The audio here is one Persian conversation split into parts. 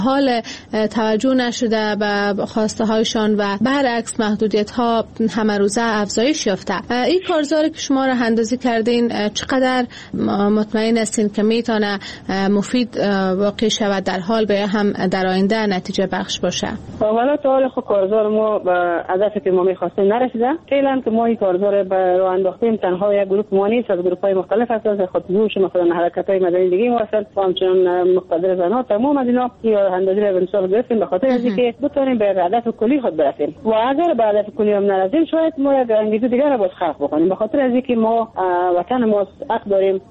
حال توجه نشده به خواسته هایشان و برعکس محدودیت ها همه روزه افزایش یافته. این کارزاری که شما راه اندازی کردین چقدر مطمئن هستین که میتونه مفید واقع شود در حال و یا هم در آینده نتیجه بخش باشه؟ والا تا حال خود کارزار ما به هدفی که ما می‌خواستیم نرسیده. فعلا که ما این کارزار به راه انداختیم تنها یک گروه ما نیست، از گروه‌های مختلف هست، از خودجوش مثلا حرکت‌های مدنی دیگه ما هستند و همچنین مقتدر زنان تمام از اینا این راه اندازی را به انصاف گرفتیم به خاطر اینکه بتونیم به هدف کلی خود برسیم و اگر به هدف کلی هم نرسیم شاید ما یک انگیزه دیگر را باز خلق بکنیم به خاطر اینکه ما وطن ما حق داریم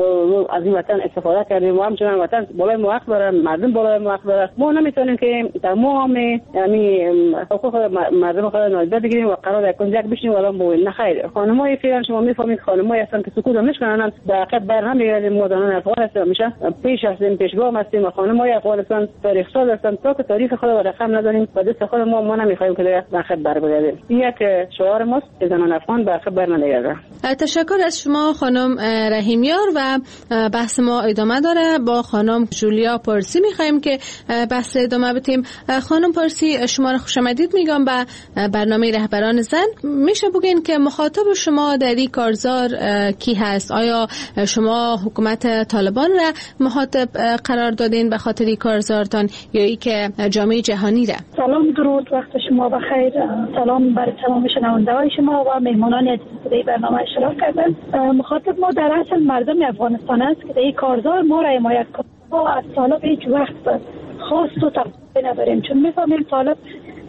از این وطن استفاده کردیم و همچنین وطن بالای ما حق داره، مردم بالای ما حق داره. ما نمیتونیم که تمام یعنی حقوق مردم خود نادیده بگیریم و قرار یک کنجک بشیم و الان بگوییم نه خیر. خانمای فعلا شما میفهمید خانمایی هستن که سکوت نمیکنن، به عقب برنمیگردیم. ما زنان افغان هستیم، همیشه پیش هستیم، پیشگام هستیم و خانمای افغانستان تاریخ ساز هستن. تا که تاریخ خود رو رقم نداریم و دست خود ما نمیخوایم که به عقب برگردیم. یک شعار ماست که زنان افغان به عقب برنمیگردن. تشکر از شما خانم رحیمیار و بحث ما ادامه داره. با خانم جولیا پارسی میخوایم که بحث ادامه بدیم. خانم پارسی شما را خوش آمدید میگم به برنامه رهبران زن. میشه بگین که مخاطب شما در این کارزار کی هست؟ آیا شما حکومت طالبان را مخاطب قرار دادین به خاطر این کارزارتان یا ای که جامعه جهانی را؟ سلام، درود، وقت شما بخیر. سلام بر تمام شنونده‌های شما و مهمانان عزیز که در برنامه اشتراک کردن. مخاطب ما در اصل مردم افغانستان است که این کارزار ما را حمایت کنه. ما از طالب هیچ وقت خواست و توقع نداریم، چون میفهمیم طالب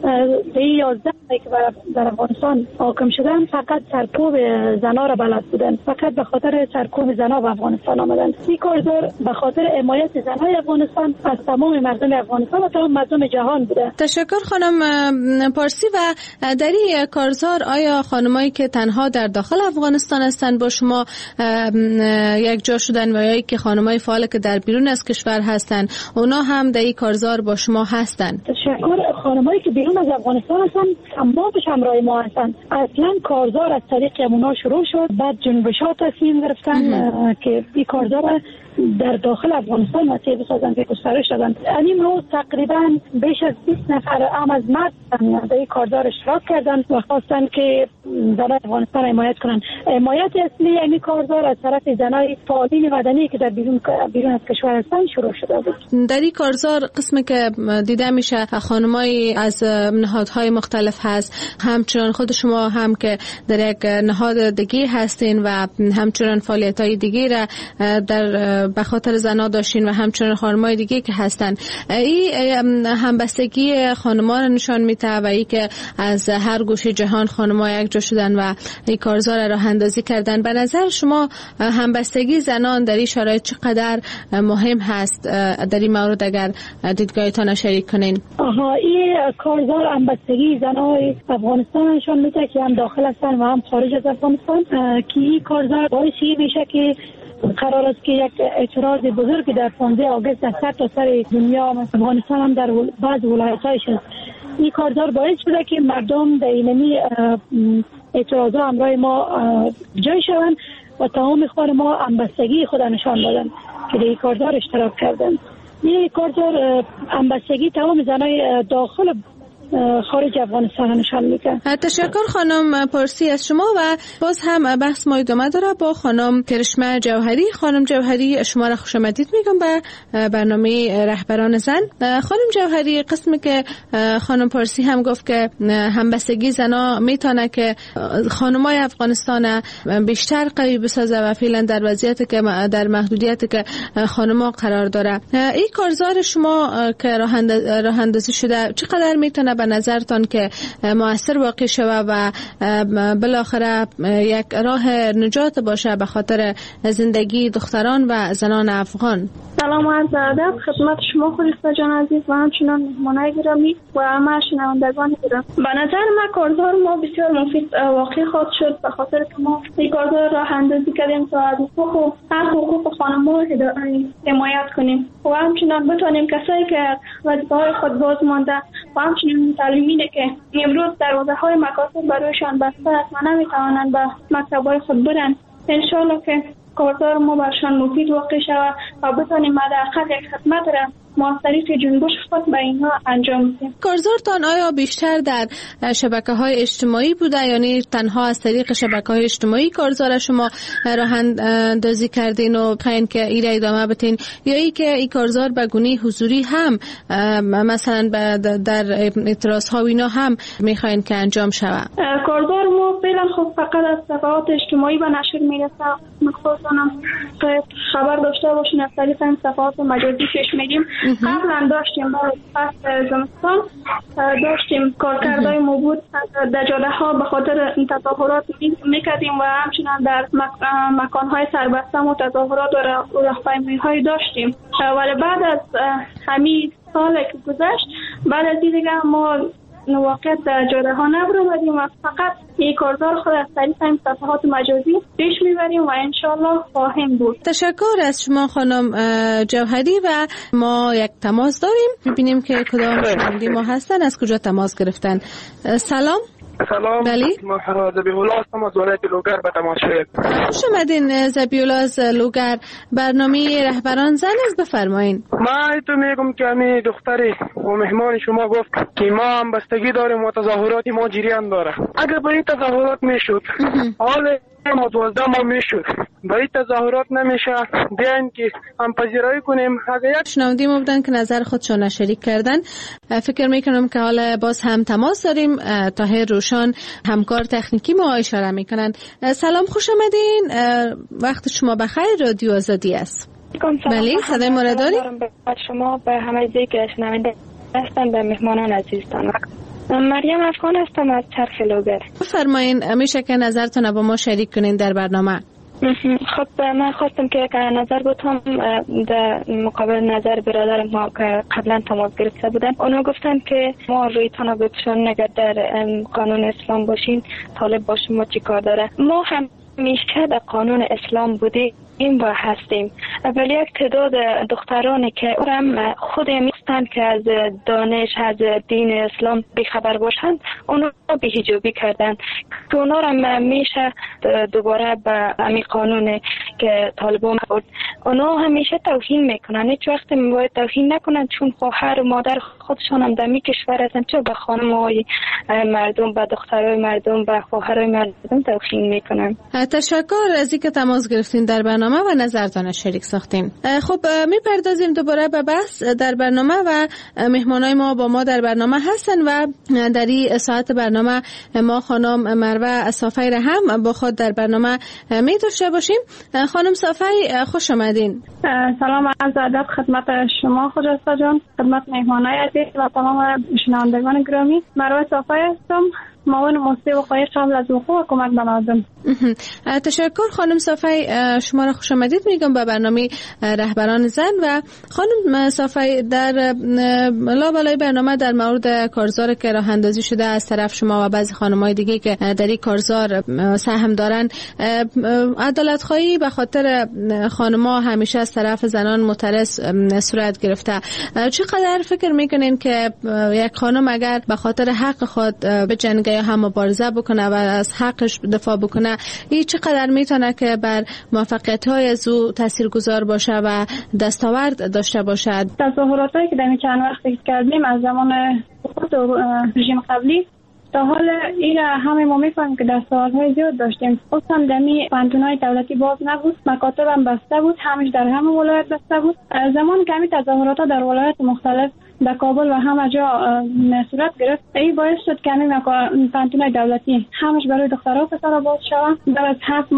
به 11 که در افغانستان حاکم شدن فقط سرکوب زنا را بلد بودن، فقط به خاطر سرکوب زنا به افغانستان آمدن. این کارزار به خاطر حمایت زنای افغانستان از تمام مردم افغانستان و تمام مردم جهان بوده. تشکر خانم پارسی. و در این کارزار آیا خانمایی که تنها در داخل افغانستان هستند با شما یک جا شدن و یا که خانمای فعال که در بیرون از کشور هستند اونا هم در این کارزار با شما هستند؟ تشکر. خانمایی که بیرون از افغانستان هستن تمامش همراه ما هستن. اصلا کارزار از طریق اونا شروع شد، بعد جنبش‌ها تصمیم گرفتن که این کارزار در داخل افغانستان مسیح بسازن که گسترش دادن. این روز تقریبا بیش از 20 نفر هم از مرد در این کارزار اشتراک کردن و خواستن که زنان افغانستان حمایت کنن. حمایت اصلی این کارزار از طرف زنای فعالین مدنی که در بیرون از کشور هستن شروع شده بود. در این کارزار قسمی که دیده میشه خانمایی از نهادهای مختلف هست، همچنان خود شما هم که در یک نهاد دیگه هستین و همچنان فعالیت‌های دیگه را در به خاطر زنا داشتین و همچنان خانمای دیگه که هستن. این همبستگی خانما را نشان میده و ای که از هر گوشه جهان خانما یک جا شدن و این کارزار را اندازی کردن. به نظر شما همبستگی زنان در این شرایط چقدر مهم هست؟ در این مورد اگر دیدگاهتان شریک کنین. این کارزار همبستگی زنای افغانستان نشان میده که هم داخل هستن و هم خارج از افغانستان، که این کارزار باعثی میشه که قرار است که یک اعتراض بزرگی در 15 آگوست در سر دنیا افغانستان هم در بعض ولایت‌هایش است. این کارزار باعث شده که مردم در اینمی اعتراضات همراه ما جای شوند و تمام خانم‌ها همبستگی خود نشان دادن که در این کارزار اشتراک کردن. این کارزار همبستگی تمام زنای داخل خارج افغانستان نشان میده. تشکر خانم پارسی از شما و باز هم بحث ما ادامه داره با خانم کرشمه جوهری. خانم جوهری شما را خوش آمدید میگم به برنامه رهبران زن. خانم جوهری، قسمی که خانم پارسی هم گفت که همبستگی زنا میتونه که خانمای افغانستان بیشتر قوی بسازه و فعلا در وضعیتی که در محدودیتی که خانم‌ها قرار داره، این کارزار شما که راه اندازی شده چقدر میتونه به نظرتان که مؤثر واقع شود و بالاخره یک راه نجات باشه به خاطر زندگی دختران و زنان افغان؟ سلام و عرض ادب خدمت شما خلیفه جان عزیز و همچنان مهمانان گرامی و همه شنوندگان گرامی. به نظر من کارزار ما بسیار مفید واقع خواهد شد به خاطر که ما این کارزار راه اندازی کردیم تا از حقوق خانم‌ها حمایت کنیم و همچنان بتونیم کسایی که وظیفه‌های خود باز مانده و همچنین تعلیمینه که امروز دروازه‌های مکاتب برایشان بسته است و نمی‌توانند به مکتب‌های خود برن، انشالله که کارزار ما برشان مفید واقع شود و بتانیم حداقل یک خدمت را ما از طریق جنبش خود به اینها انجام میدیم. کارزارتان آیا بیشتر در شبکه‌های اجتماعی بوده، یعنی تنها از طریق شبکه‌های اجتماعی کارزار شما راه اندازی کردین و خواین که ایره ادامه بدین، یا ای که این کارزار به گونه حضوری هم مثلا در اعتراض‌ها و اینا هم میخواین که انجام شود؟ کارزار ما فعلا خب فقط از صفحات اجتماعی به نشر میرسه. مخصوصا خبر داشته باشین از طریق این صفحات مجازی پیش میگیم. قبلا داشتیم با فصل زمستان داشتیم کارکردهای موجود در جاده ها به خاطر تظاهرات میکردیم و همچنان در مکانهای سربسته و تظاهرات و راهپیمایی های داشتیم. ولی بعد از همین سال که گذشت، بعد از این دیگه ما واقعا در جاده ها نبریم و فقط یک کارزار خود از طریق این صفحات مجازی پیش میبریم و انشالله خواهیم بود. تشکر از شما خانم جوهری و ما یک تماس داریم، ببینیم که کدام شنونده ما هستن، از کجا تماس گرفتن. سلام. بله. ما زبیح‌الله هستم از ولایت لوگر به تماس شدم. خوش آمدین زبیح‌الله از لوگر. برنامه رهبران زن است، بفرمایین. ما تو میگم که همین دختری و مهمان شما گفت که ما هم بستگی داریم و تظاهرات ما جریان داره. اگر به این تظاهرات میشد حال ما 12 ماه میشد، به این تظاهرات نمیشه، بیاین که هم پذیرایی کنیم. اگر یک شنونده ما بودن که نظر خودشون شریک کردن، فکر میکنم که حالا باز هم تماس داریم. طاهر روشان همکار تکنیکی ما اشاره میکنن. سلام، خوش آمدین، وقت شما بخیر، رادیو آزادی است. بله، صدای ما را داریم. شما به همه که شنونده هستن، به مهمانان عزیزتان. مریم افغان هستم از چرخ لوگر. بفرمایین، میشه که نظرتون با ما شریک کنین در برنامه؟ خب من خواستم که نظر بدم در مقابل نظر برادر ما که قبلا تماس گرفته بودن. اونا گفتن که ما روی تنها بپوشان اگر در قانون اسلام باشین طالب با شما چی کار داره. ما هم میشه در قانون اسلام بودیم و هستیم، ولی یک تعداد دخترانی که هم خود میستن که از دانش از دین اسلام بیخبر باشند، اونا بی‌حجابی کردن که اونا هم میشه دوباره به همین قانون که طالبان بود اونا همیشه توهین میکنن. هیچ وقت باید توهین نکنن، چون خواهر و مادر خودشان هم در می کشور هستن، چون به خانم‌های مردم، به دخترای مردم، به خواهرای مردم توهین میکنن. تشکر از اینکه تماس گرفتین در برنامه و نظرتان شریک ساختین. خب میپردازیم دوباره به بحث در برنامه و مهمانای ما با ما در برنامه هستن و در این ساعت برنامه ما خانم مروه صافی را هم با خود در برنامه می داشته باشیم. خانم صافی، خوش آمدین. سلام، عرض ادب خدمت شما خجسته جان، خدمت مهمانای عزیز و تمام شنوندگان گرامی. مروه صافی هستم، معاون موسسه وقایع قبل از وقوع کمک به مردم. تشکر خانم صافی، شما را خوش آمدید میگم به برنامه رهبران زن. و خانم صافی، در لابلای برنامه در مورد کارزار که راه اندازی شده از طرف شما و بعضی خانم‌های دیگه که در این کارزار سهم دارن، عدالت خواهی به خاطر خانم‌ها همیشه از طرف زنان معترض صورت گرفته. چقدر فکر میکنین که یک خانم اگر به خاطر حق خود به جنگ یا هم مبارزه بکنه و از حقش دفاع بکنه، این چقدر میتونه که بر موفقیت‌های از او تاثیرگذار باشه و دستاورد داشته باشد؟ تظاهراتی که در چند وقتی کردیم از زمان رژیم قبلی تا حال این همه ما میفهمیم که دستاوردهای زیاد داشتیم. خصوصا دمی پانتونای دولتی باز نبود، مکاتب هم بسته بود، همش در همه ولایت بسته بود. زمان که همین تظاهرات در ولایت مختلف در کابل و همه جا صورت گرفت، این باعث شد که همین پانتونای دولتی همش برای دخترها و پسرها باز شود. بعد از 7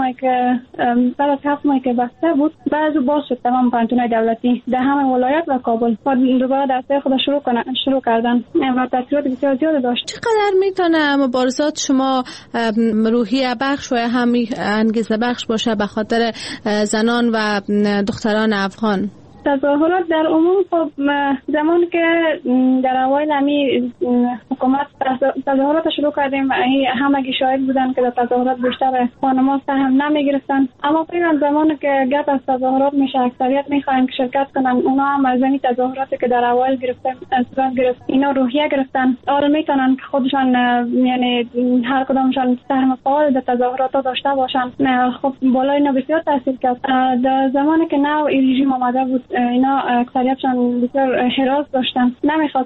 ماه که بسته بود، بعد باز شد تمام پانتونای دولتی در همه ولایت و کابل. بعد دوباره درسای خود شروع کردن و تاثیرات بسیار زیاد داشت. چقدر میتونه مبارزات شما روحیه بخش و هم انگیزه بخش باشه به خاطر زنان و دختران افغان؟ تظاهرات در عموم خب زمان که در اوایل همی حکومت تظاهرات شروع کردیم، همگی شاهد بودن که در تظاهرات بیشتر خانم‌ها سهم نمیگرفتن، اما فعلا زمان که گپ از تظاهرات میشه اکثریت میخواین که شرکت کنن. اونا هم از این تظاهراتی که در اوایل گرفت اینا روحیه گرفتن، آره میتونن که خودشان یعنی هر کدامشان سهم فعال در تظاهرات داشته باشن. خب بالای اینا بسیار تاثیر کرد. در زمانی که نو رژیم آمده بود اینا اکثریتشان بسیار حراس داشتن،